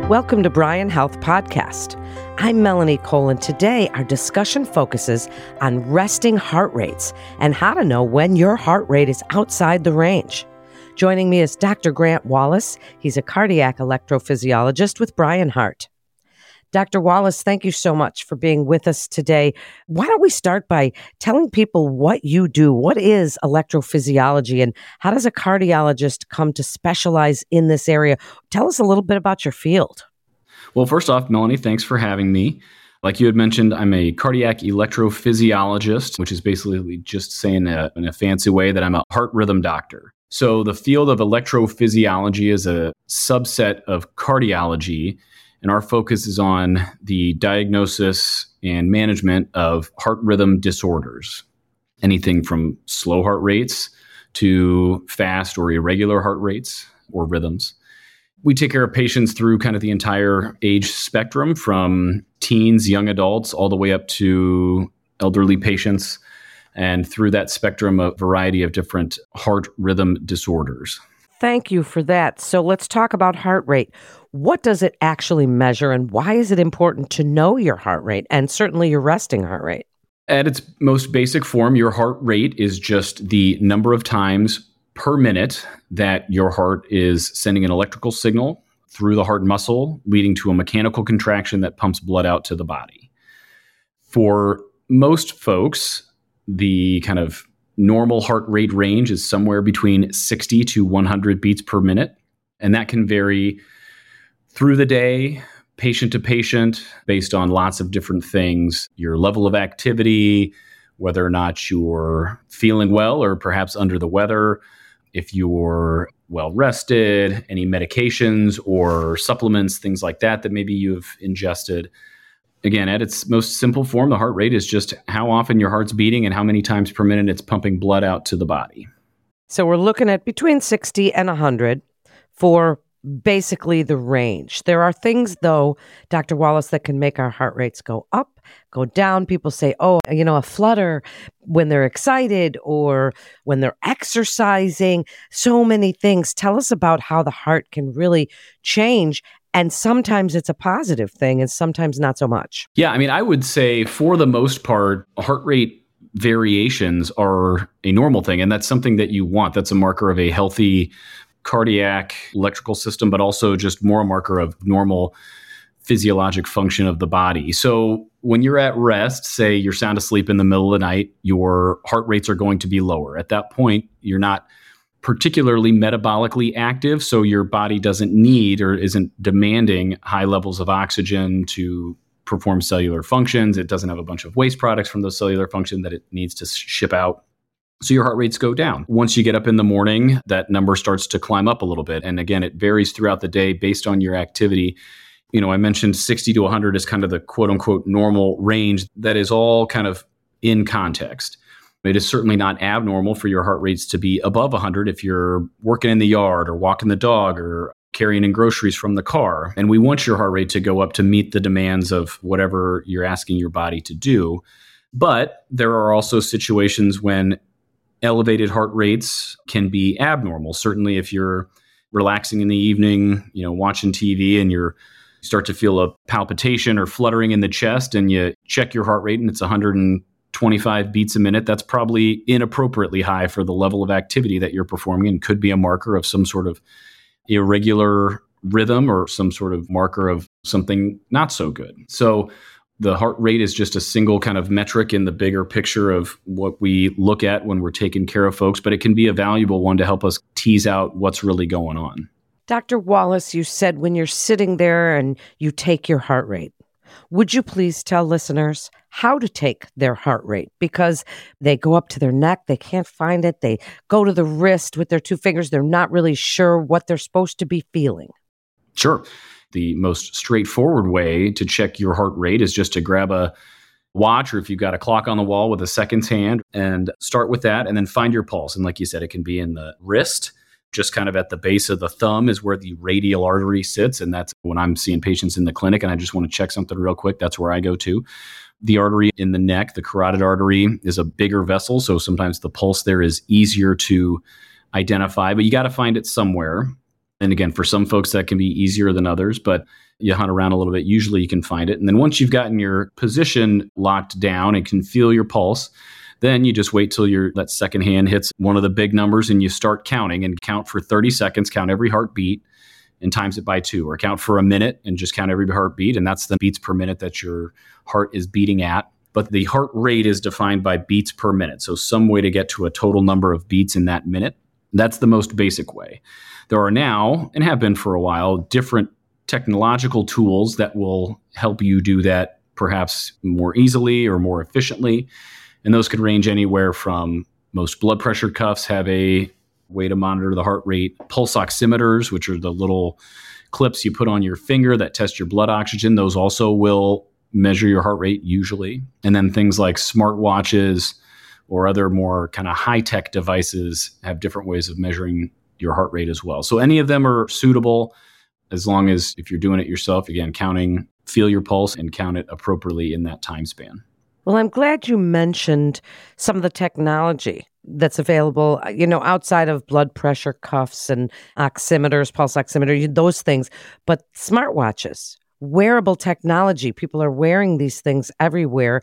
Welcome to Bryan Health Podcast. I'm Melanie Cole, and today our discussion focuses on resting heart rates and how to know when your heart rate is outside the range. Joining me is Dr. Grant Wallace. He's a cardiac electrophysiologist with Bryan Heart. Dr. Wallace, thank you so much for being with us today. Why don't we start by telling people what you do? What is electrophysiology, and how does a cardiologist come to specialize in this area? Tell us a little bit about your field. Well, first off, Melanie, thanks for having me. Like you had mentioned, I'm a cardiac electrophysiologist, which is basically just saying in a fancy way that I'm a heart rhythm doctor. So the field of electrophysiology is a subset of cardiology, and our focus is on the diagnosis and management of heart rhythm disorders. Anything from slow heart rates to fast or irregular heart rates or rhythms. We take care of patients through kind of the entire age spectrum, from teens, young adults, all the way up to elderly patients, and through that spectrum, a variety of different heart rhythm disorders. Thank you for that. So let's talk about heart rate. What does it actually measure, and why is it important to know your heart rate and certainly your resting heart rate? At its most basic form, your heart rate is just the number of times per minute that your heart is sending an electrical signal through the heart muscle, leading to a mechanical contraction that pumps blood out to the body. For most folks, the kind of normal heart rate range is somewhere between 60 to 100 beats per minute. And that can vary through the day, patient to patient, based on lots of different things. Your level of activity, whether or not you're feeling well or perhaps under the weather, if you're well rested, any medications or supplements, things like that maybe you've ingested. Again, at its most simple form, the heart rate is just how often your heart's beating and how many times per minute it's pumping blood out to the body. So we're looking at between 60 and 100 for basically the range. There are things, though, Dr. Wallace, that can make our heart rates go up, go down. People say, a flutter when they're excited or when they're exercising. So many things. Tell us about how the heart can really change. And sometimes it's a positive thing and sometimes not so much. Yeah, I would say for the most part, heart rate variations are a normal thing. And that's something that you want. That's a marker of a healthy cardiac electrical system, but also just more a marker of normal physiologic function of the body. So when you're at rest, say you're sound asleep in the middle of the night, your heart rates are going to be lower. At that point, you're not particularly metabolically active, so your body doesn't need or isn't demanding high levels of oxygen to perform cellular functions. It doesn't have a bunch of waste products from those cellular functions that it needs to ship out. So your heart rates go down. Once you get up in the morning, that number starts to climb up a little bit. And again, it varies throughout the day based on your activity. I mentioned 60 to 100 is kind of the quote unquote normal range. That is all kind of in context. It is certainly not abnormal for your heart rates to be above 100 if you're working in the yard or walking the dog or carrying in groceries from the car. And we want your heart rate to go up to meet the demands of whatever you're asking your body to do. But there are also situations when elevated heart rates can be abnormal. Certainly if you're relaxing in the evening, watching TV and you start to feel a palpitation or fluttering in the chest and you check your heart rate and it's 125 beats a minute, that's probably inappropriately high for the level of activity that you're performing and could be a marker of some sort of irregular rhythm or some sort of marker of something not so good. So the heart rate is just a single kind of metric in the bigger picture of what we look at when we're taking care of folks, but it can be a valuable one to help us tease out what's really going on. Dr. Wallace, you said when you're sitting there and you take your heart rate, would you please tell listeners how to take their heart rate? Because they go up to their neck, they can't find it. They go to the wrist with their two fingers. They're not really sure what they're supposed to be feeling. Sure. The most straightforward way to check your heart rate is just to grab a watch, or if you've got a clock on the wall with a seconds hand, and start with that and then find your pulse. And like you said, it can be in the wrist, just kind of at the base of the thumb is where the radial artery sits. And that's when I'm seeing patients in the clinic and I just want to check something real quick, that's where I go to. The artery in the neck, the carotid artery, is a bigger vessel. So sometimes the pulse there is easier to identify, but you got to find it somewhere. And again, for some folks, that can be easier than others, but you hunt around a little bit, usually you can find it. And then once you've gotten your position locked down and can feel your pulse, then you just wait till that second hand hits one of the big numbers and you start counting and count for 30 seconds, count every heartbeat and times it by 2, or count for a minute and just count every heartbeat. And that's the beats per minute that your heart is beating at. But the heart rate is defined by beats per minute. So some way to get to a total number of beats in that minute. That's the most basic way. There are now, and have been for a while, different technological tools that will help you do that perhaps more easily or more efficiently. And those could range anywhere from most blood pressure cuffs have a way to monitor the heart rate. Pulse oximeters, which are the little clips you put on your finger that test your blood oxygen, those also will measure your heart rate usually. And then things like smartwatches or other more kind of high-tech devices have different ways of measuring your heart rate as well. So any of them are suitable as long as if you're doing it yourself, again, feel your pulse and count it appropriately in that time span. Well, I'm glad you mentioned some of the technology that's available, outside of blood pressure cuffs and oximeters, pulse oximeter, those things, but smartwatches, wearable technology. People are wearing these things everywhere.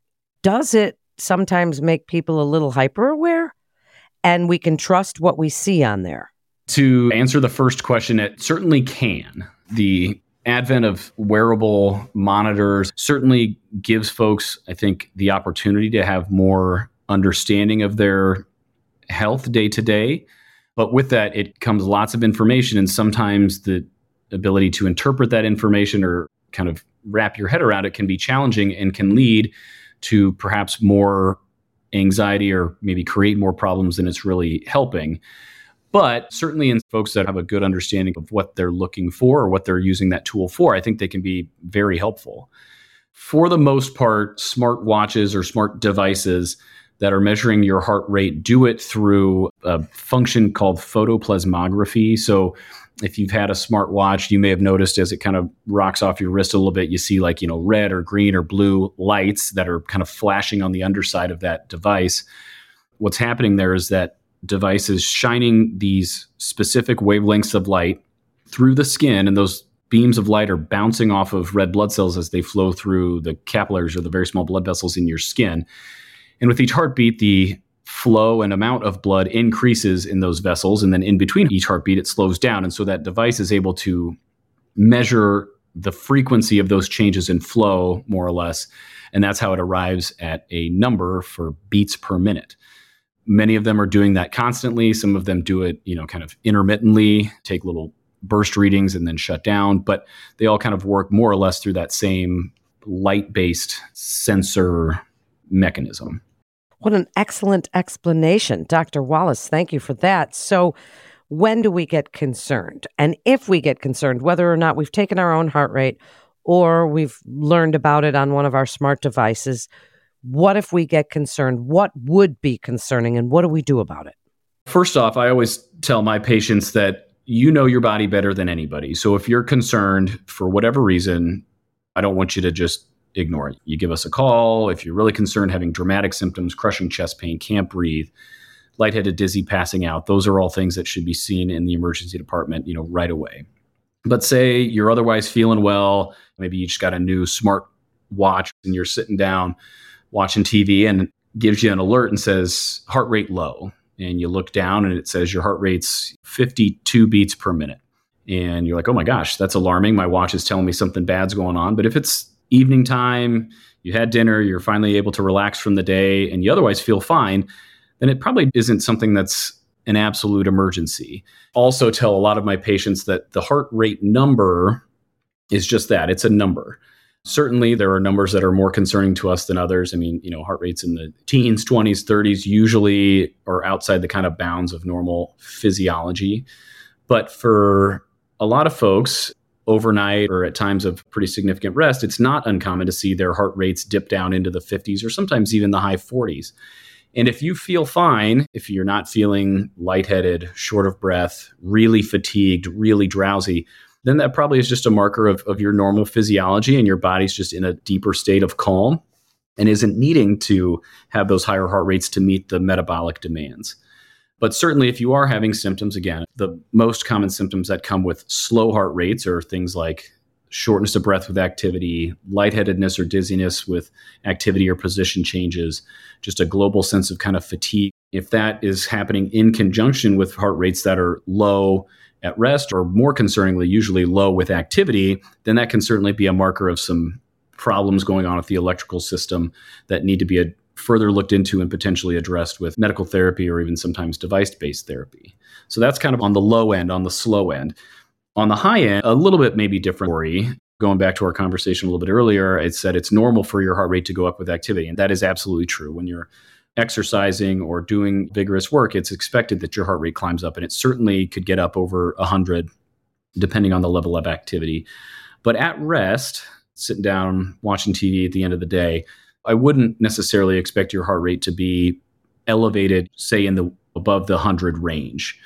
Does it sometimes make people a little hyper aware? And we can trust what we see on there? To answer the first question, it certainly can. The advent of wearable monitors certainly gives folks, I think, the opportunity to have more understanding of their health day to day. But with that, it comes lots of information, and sometimes the ability to interpret that information or kind of wrap your head around it can be challenging and can lead to perhaps more anxiety or maybe create more problems than it's really helping. But certainly in folks that have a good understanding of what they're looking for or what they're using that tool for, I think they can be very helpful. For the most part, smart watches or smart devices that are measuring your heart rate do it through a function called photoplasmography. So if you've had a smart watch, you may have noticed as it kind of rocks off your wrist a little bit, you see red or green or blue lights that are kind of flashing on the underside of that device. What's happening there is that device is shining these specific wavelengths of light through the skin, and those beams of light are bouncing off of red blood cells as they flow through the capillaries or the very small blood vessels in your skin. And with each heartbeat, the flow and amount of blood increases in those vessels. And then in between each heartbeat, it slows down. And so that device is able to measure the frequency of those changes in flow, more or less. And that's how it arrives at a number for beats per minute. Many of them are doing that constantly. Some of them do it, kind of intermittently, take little burst readings and then shut down. But they all kind of work more or less through that same light-based sensor mechanism. What an excellent explanation. Dr. Wallace, thank you for that. So when do we get concerned? And if we get concerned, whether or not we've taken our own heart rate or we've learned about it on one of our smart devices, what if we get concerned? What would be concerning, and what do we do about it? First off, I always tell my patients that you know your body better than anybody. So if you're concerned for whatever reason, I don't want you to just ignore it. You give us a call. If you're really concerned, having dramatic symptoms, crushing chest pain, can't breathe, lightheaded, dizzy, passing out, those are all things that should be seen in the emergency department, right away. But say you're otherwise feeling well, maybe you just got a new smart watch and you're sitting down watching TV and it gives you an alert and says heart rate low. And you look down and it says your heart rate's 52 beats per minute. And you're like, oh my gosh, that's alarming. My watch is telling me something bad's going on. But if it's evening time, you had dinner, you're finally able to relax from the day, and you otherwise feel fine, then it probably isn't something that's an absolute emergency. Also tell a lot of my patients that the heart rate number is just that. It's a number. Certainly, there are numbers that are more concerning to us than others. I mean, heart rates in the teens, 20s, 30s usually are outside the kind of bounds of normal physiology. But for a lot of folks, overnight or at times of pretty significant rest, it's not uncommon to see their heart rates dip down into the 50s or sometimes even the high 40s. And if you feel fine, if you're not feeling lightheaded, short of breath, really fatigued, really drowsy, then that probably is just a marker of your normal physiology, and your body's just in a deeper state of calm and isn't needing to have those higher heart rates to meet the metabolic demands. But certainly if you are having symptoms, again, the most common symptoms that come with slow heart rates are things like shortness of breath with activity, lightheadedness or dizziness with activity or position changes, just a global sense of kind of fatigue. If that is happening in conjunction with heart rates that are low at rest, or more concerningly, usually low with activity, then that can certainly be a marker of some problems going on with the electrical system that need to be further looked into and potentially addressed with medical therapy or even sometimes device-based therapy. So that's kind of on the low end, on the slow end. On the high end, a little bit maybe different story. Going back to our conversation a little bit earlier, it said it's normal for your heart rate to go up with activity. And that is absolutely true. When you're exercising or doing vigorous work, it's expected that your heart rate climbs up. And it certainly could get up over 100, depending on the level of activity. But at rest, sitting down, watching TV at the end of the day, I wouldn't necessarily expect your heart rate to be elevated, say, in the above the 100 range.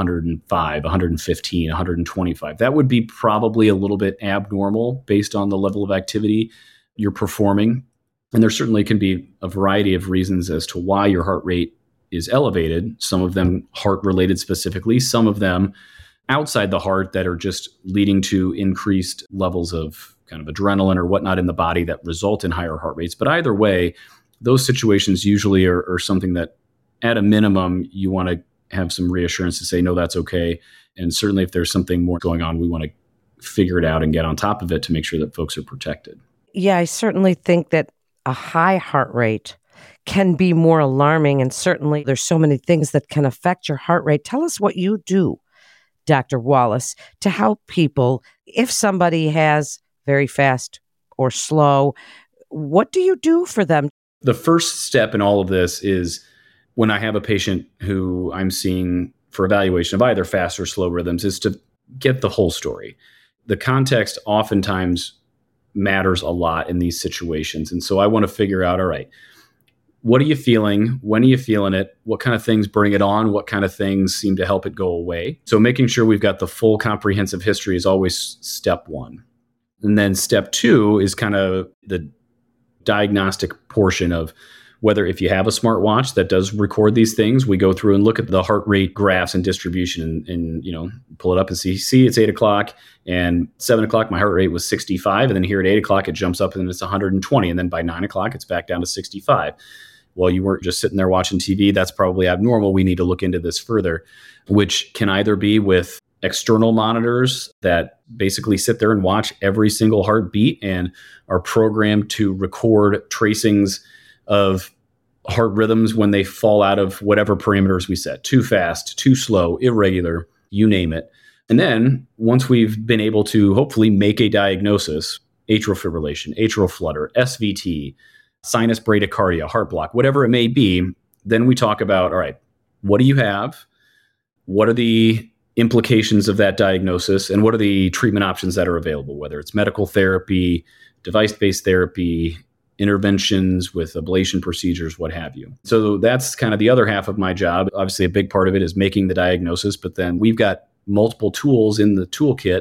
105, 115, 125. That would be probably a little bit abnormal based on the level of activity you're performing. And there certainly can be a variety of reasons as to why your heart rate is elevated. Some of them heart-related specifically, some of them outside the heart that are just leading to increased levels of kind of adrenaline or whatnot in the body that result in higher heart rates. But either way, those situations usually are something that at a minimum you want to have some reassurance to say, no, that's okay. And certainly if there's something more going on, we want to figure it out and get on top of it to make sure that folks are protected. Yeah, I certainly think that a high heart rate can be more alarming. And certainly there's so many things that can affect your heart rate. Tell us what you do, Dr. Wallace, to help people. If somebody has very fast or slow, what do you do for them? The first step in all of this is when I have a patient who I'm seeing for evaluation of either fast or slow rhythms is to get the whole story. The context oftentimes matters a lot in these situations. And so I want to figure out, all right, what are you feeling? When are you feeling it? What kind of things bring it on? What kind of things seem to help it go away? So making sure we've got the full comprehensive history is always step one. And then step two is kind of the diagnostic portion of whether if you have a smartwatch that does record these things, we go through and look at the heart rate graphs and distribution and pull it up and see it's 8 o'clock and 7 o'clock, my heart rate was 65. And then here at 8 o'clock, it jumps up and it's 120. And then by 9 o'clock, it's back down to 65. Well, you weren't just sitting there watching TV. That's probably abnormal. We need to look into this further, which can either be with external monitors that basically sit there and watch every single heartbeat and are programmed to record tracings of heart rhythms when they fall out of whatever parameters we set, too fast, too slow, irregular, you name it. And then once we've been able to hopefully make a diagnosis, atrial fibrillation, atrial flutter, SVT, sinus bradycardia, heart block, whatever it may be, then we talk about, all right, what do you have? What are the implications of that diagnosis? And what are the treatment options that are available, whether it's medical therapy, device-based therapy, interventions with ablation procedures, what have you. So that's kind of the other half of my job. Obviously, a big part of it is making the diagnosis, but then we've got multiple tools in the toolkit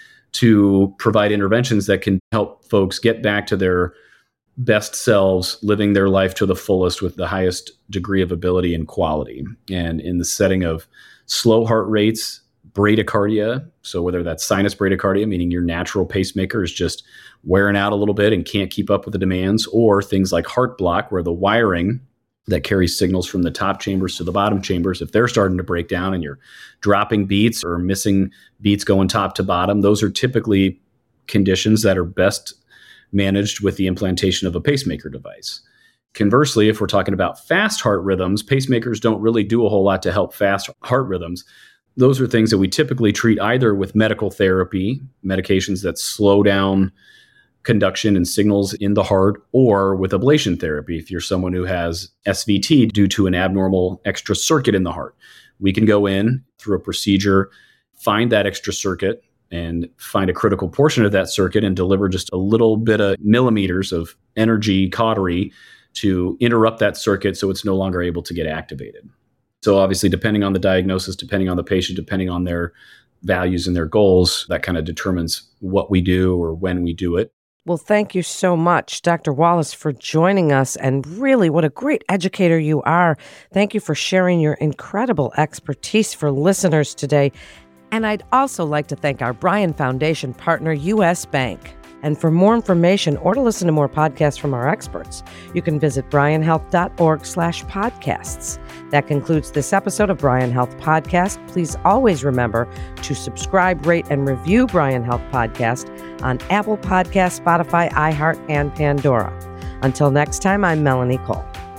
to provide interventions that can help folks get back to their best selves, living their life to the fullest with the highest degree of ability and quality. And in the setting of slow heart rates, bradycardia, so whether that's sinus bradycardia, meaning your natural pacemaker is just wearing out a little bit and can't keep up with the demands, or things like heart block, where the wiring that carries signals from the top chambers to the bottom chambers, if they're starting to break down and you're dropping beats or missing beats going top to bottom, those are typically conditions that are best managed with the implantation of a pacemaker device. Conversely, if we're talking about fast heart rhythms, pacemakers don't really do a whole lot to help fast heart rhythms. Those are things that we typically treat either with medical therapy, medications that slow down conduction and signals in the heart, or with ablation therapy. If you're someone who has SVT due to an abnormal extra circuit in the heart, we can go in through a procedure, find that extra circuit, and find a critical portion of that circuit and deliver just a little bit of millimeters of energy cautery to interrupt that circuit so it's no longer able to get activated. So obviously, depending on the diagnosis, depending on the patient, depending on their values and their goals, that kind of determines what we do or when we do it. Well, thank you so much, Dr. Wallace, for joining us. And really, what a great educator you are. Thank you for sharing your incredible expertise for listeners today. And I'd also like to thank our Bryan Foundation partner, U.S. Bank. And for more information or to listen to more podcasts from our experts, you can visit bryanhealth.org/podcasts. That concludes this episode of Bryan Health Podcast. Please always remember to subscribe, rate, and review Bryan Health Podcast on Apple Podcasts, Spotify, iHeart, and Pandora. Until next time, I'm Melanie Cole.